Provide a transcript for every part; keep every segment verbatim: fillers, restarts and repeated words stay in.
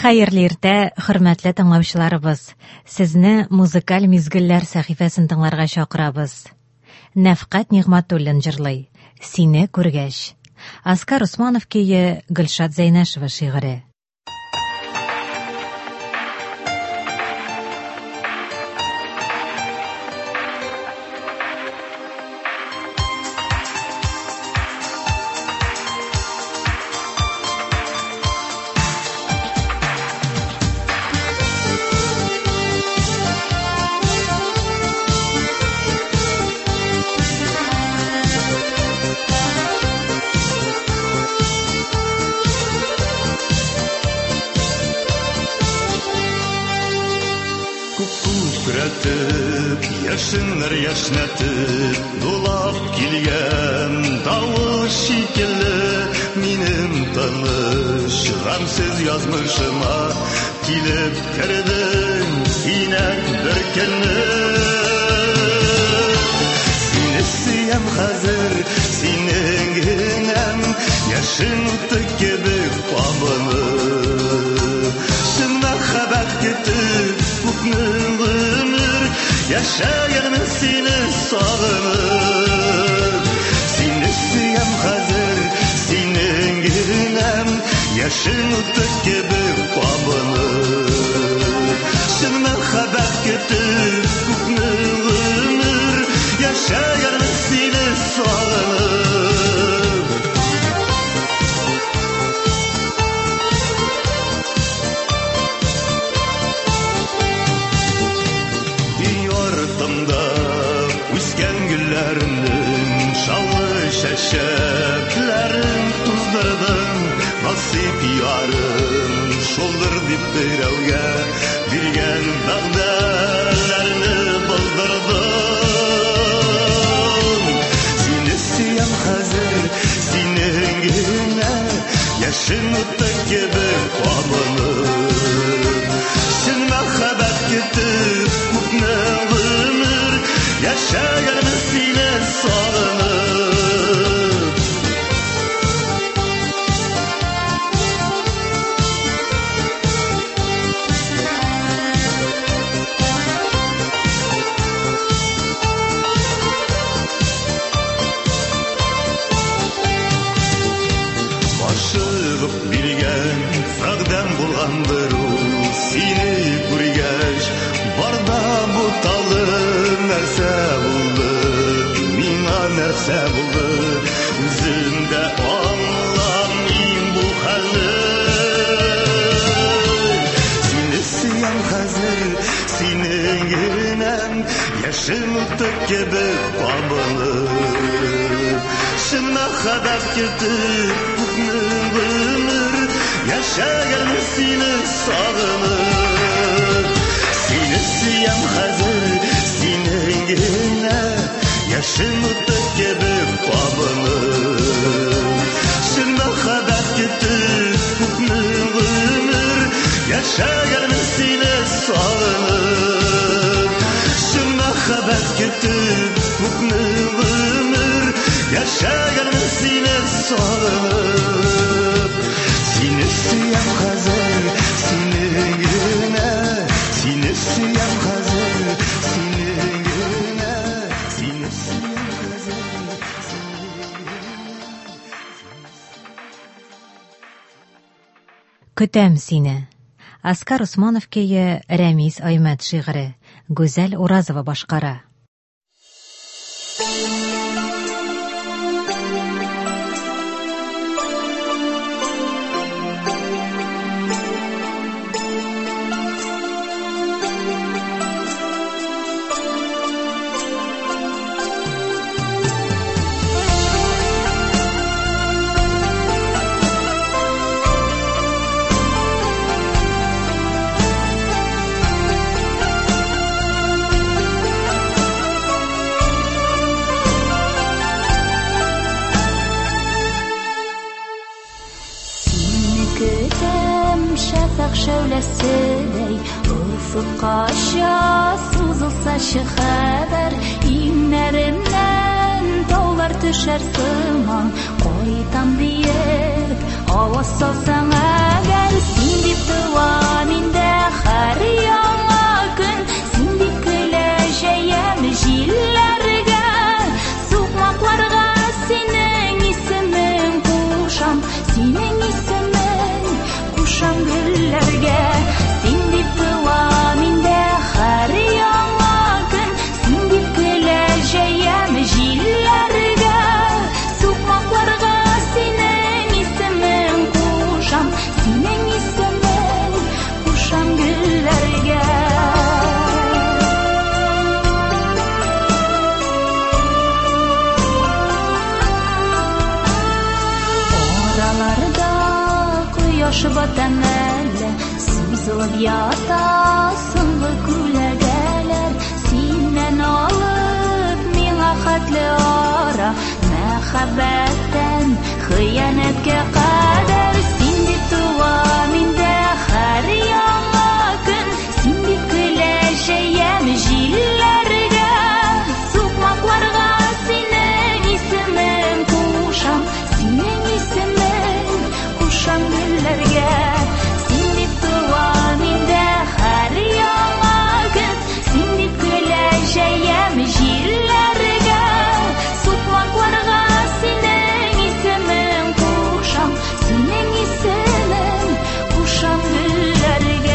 Хәерле иртә, хөрмәтле тыңлаучыларыбыз. Сезне музыкаль мизгелләр сәхифәсен тыңларга чакырабыз. Нәфкать Нигъмәтуллин җырлый. Сине күргәч. Оскар Усманов көе, Гөлшат Зәйнәшева шигыре. Яшыннар яшнәтеп, дулап килгән тавыш шикелле, минем таныш гамсыз язмышыма килеп кердең, кинәт бер көнне. Сине сөям хәзер, синең генәм, яшын уты кебек кабынып, шын мәхәббәт көтеп күпме гомер yaşayanım seni sağınıp, seni süyem hazır, senin günem, yaşın utuk gibi kabınıp, şın merhabat kötüp, kuknu ömür, yaşayanım seni sağınıp. Şəşəklərin tuzdırdın, nasip yarım, şoldur dip birəvgə, birgən bəğdələrini bıldırdın. Seni süyəm həzir, senin günə, yaşın utuk gibi qabınır. Şın məxəbət kütüb, mutlu ömür, yaşayanım seni sağınır. Seni күргәч, барда бу талы нәрсә булды, миңа нәрсә булды, үзем дә аңламыйм бу хәлне. Сине сөям хәзер, синең генәм, яшын уты кебек кабынып, шын мәхәббәт көтеп, күпме гомер, yaşayanım seni sağınıp, seni süyem hazır, senin gene, yaşın utuk gibi kabınıp, şın merhabat kütüp, kuknu ömür, yaşayanım seni sağınıp, şın merhabat kütüp, kuknu ömür, yaşayanım seni sağınıp. Seni süyem hazır, senin güne, seni süyem hazır, senin güne, seni süyem hazır, senin güne. Көтәм сине. Оскар Усманов көе, Рәмис Аймәт шигыре, Гүзәл Уразова башкара. Şöylesey, ufukka aşağı sızılsa şu haber, inlerinden dağlar düşer sığman, koytan diyip, hava salsan eğer, sin dip duvar. гөлләргә, син дип туа миндә һәр яңа көн, син дип көлә җәям җилләргә, сукмакларга синең исемең кушам, синең исемең кушам гөлләргә. Араларда кояш батан әле, сузылып ята соңгы күләгәләр, синнән алып миңа хәтле ара, мәхәббәттән хыянәткә кадәр, син дип туа миндә һәр яңа көн, син дип көлә җәям җилләргә, сукмакларга синең исемең кушам, синең исемең кушам гөлләргә, син дип туа миндә һәр яңа көн, син дип көлә җәям җилләргә, сукмакларга синең исемең кушам, синең исемең кушам гөлләргә.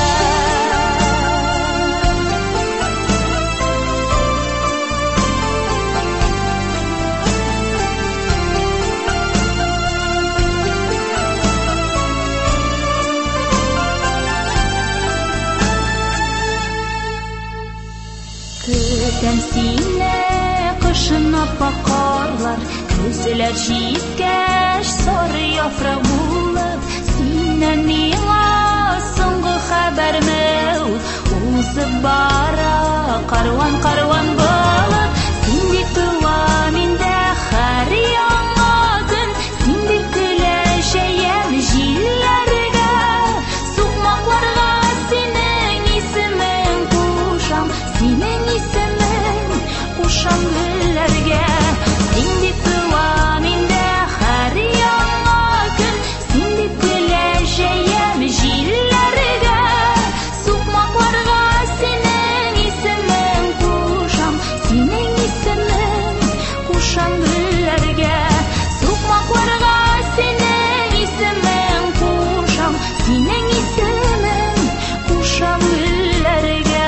Көтәм сине кышын аппак карлар, көзләр җиткәч сары яфрак булып, синнән миңа соңгы хәбәрме ул, узып бара карван-карван булып, син дип туа миндә һәр яңа көн, син дип көлә җәям җилләргә, сукмакларга синең исемең кушам, синең исемең кушам гөлләргә, син дип туа миндә һәр яңа көн, син дип көлә җәям җилләргә, сукмакларга синең исемең кушам, синең исемең кушам гөлләргә, сукмакларга синең исемең кушам, синең исемең кушам гөлләргә.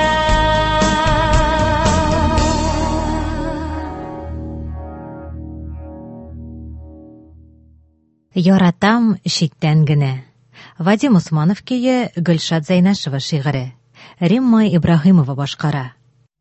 Яратам читтән генә. Вадим Усманов көе, Гөлшат Зәйнәшева шигыре. Римма Ибраһимова башкара.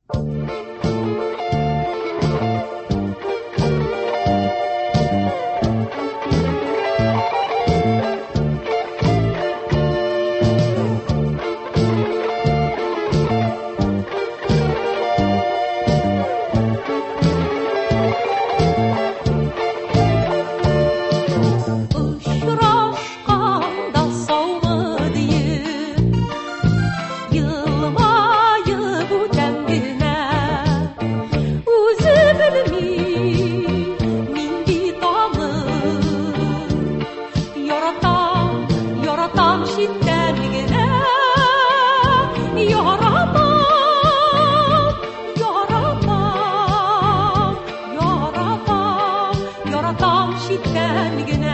Ұшырашқанда саумы дейін, йылмайып өтем генә, өзі білмей мин бит аны, яратам, яратам читтән генә, яратам, яратам, яратам, яратам читтән генә.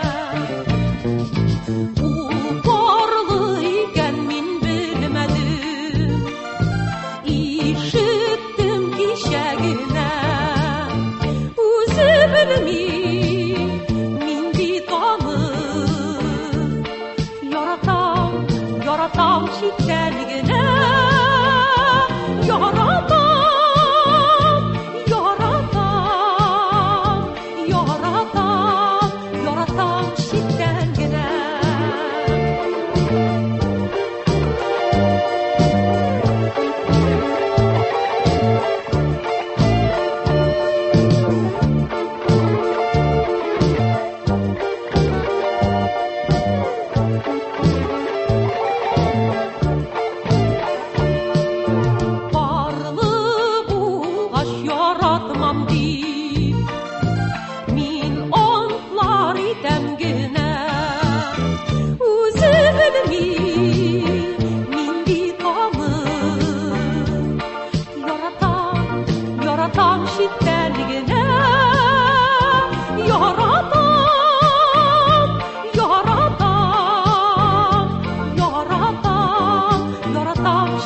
Ул барлы икән мин белмәдем, ишеттем кичә генә, үзе белмей мин бит аны, яратам, яратам читтән генә, яратам, яратам, яратам, яратам читтән генә.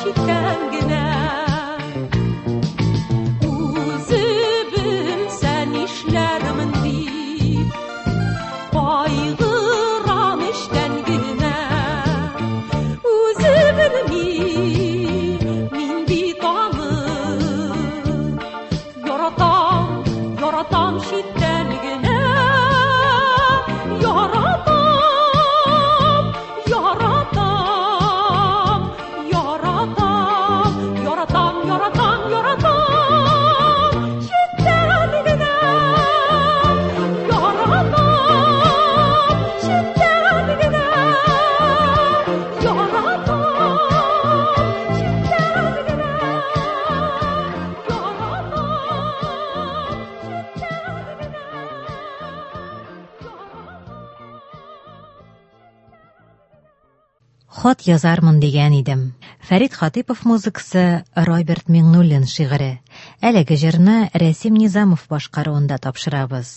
читтән генә. Үзе белсән нишләрмен дип, кайгырам эчтән генә. Үзе белми, мин бит аны яратам, яратам читтән генә. Яратам, яратам, яратам, яратам, яратам, яратам читтән генә. Яратам читтән генә. Яратам читтән генә. Хат язармын дигән идем. Фәрит Хатипов музыкасы, Роберт Миңнуллин шигыре. Әлеге җырны Рәсим Низамов башкаруында тапшырабыз.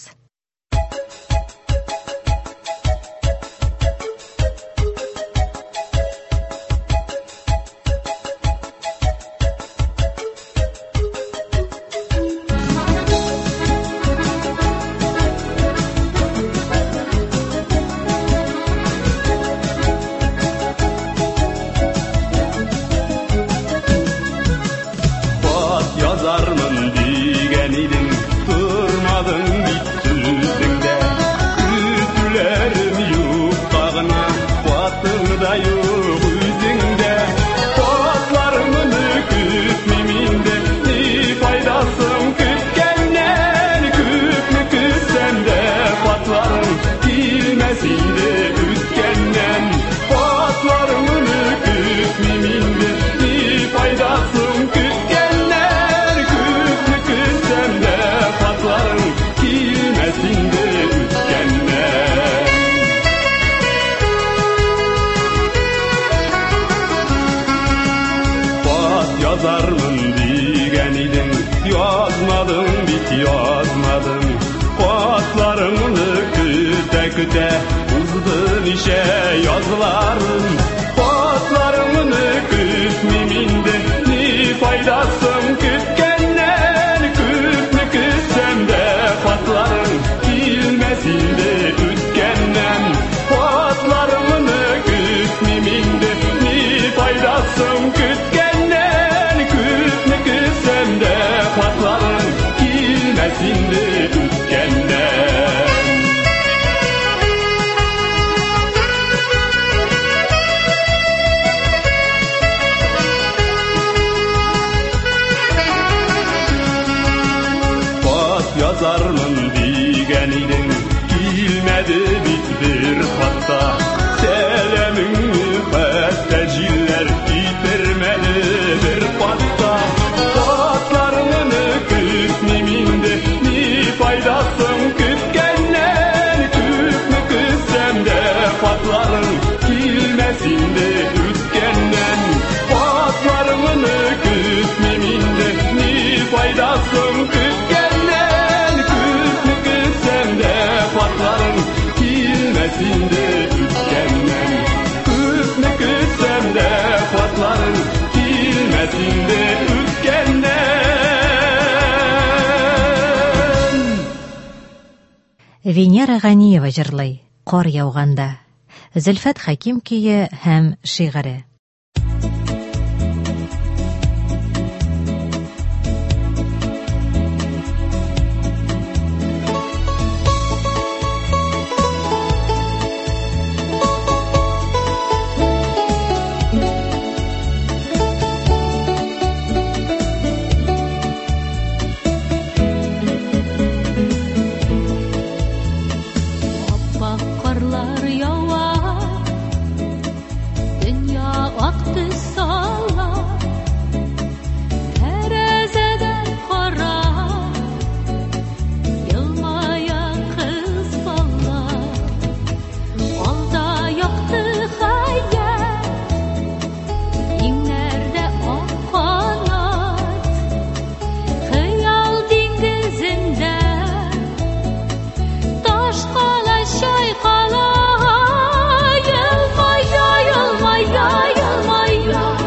Yazarmın digen idin, durmadın bit sözünde. Kütülerim yok bağına, batın da yok yüzünde. Patlarımını kütmeminde, ne faydasın kütkenden. Küt mü kütsem de patlarım, bilmesin de ütkenden. Patlarımını kütmeminde, ne faydasın kütkenden. Yazarmın digen idin, yazmadım bit yazmadım. Patlarımını küte küte uzdun işe yazlarım. Patlarımını kütmeminde, ne faydasın kütkenden. Küt mü kütsem de patlarım, bilmesin de ütkenden. Patlarımını kütmeminde, ne faydasın kütkenden. Patlarım bilmesin de ütkenden. Pat yazarmın digen idin, kilmedi bit bir patta. Selemini peste jiller bitirmedi bir patta. Kütmeminde, ne faydasın kütkenden. Küt mü kütsem de patlarım, bilmesin de ütkenden. Patlarımını kütmeminde, ne faydasın kütkenden. Küt mü kütsem de patlarım, bilmesin de ütkenden. Küt mü kütsem de patlarım, bilmesin de ütkenden. Венера Ганиева җырлый, кар яуганда. Зөлфәт Хаким көе һәм шигыре. Karlar yawa, dünya aktı salla. Terezeden kara, yılmayan kız balla. Alda yaktı hayal, inlerde ak kanat. Hıyal dengizinde, taş kala şay kala. Yılmaya, yılmaya, yılmaya.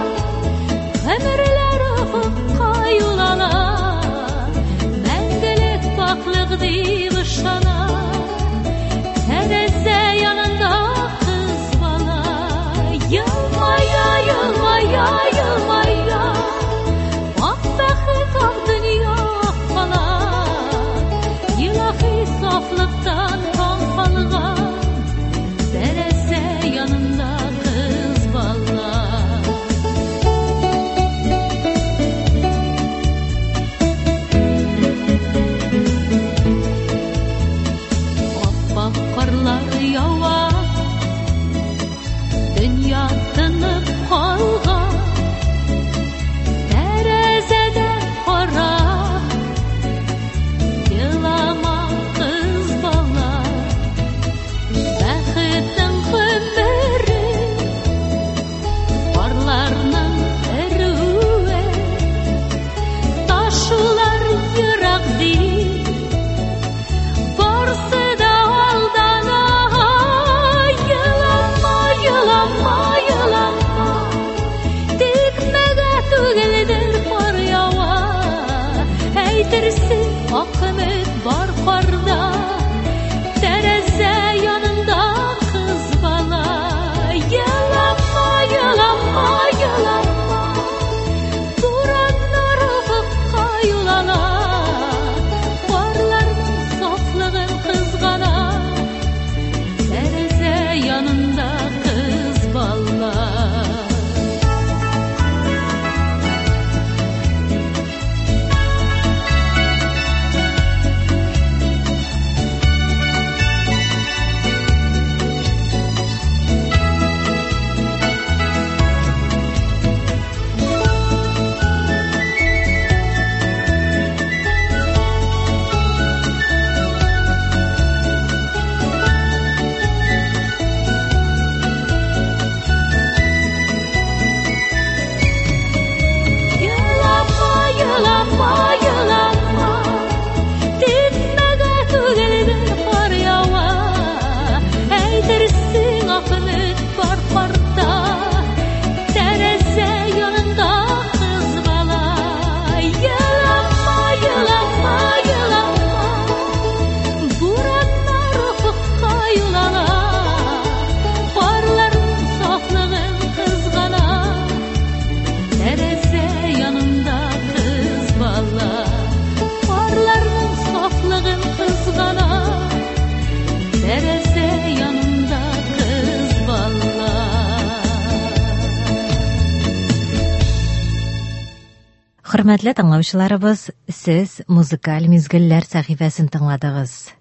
Хөрмәтле тыңлаучыларыбыз, сез музыкаль мизгелләр сәхифәсен тыңладыгыз.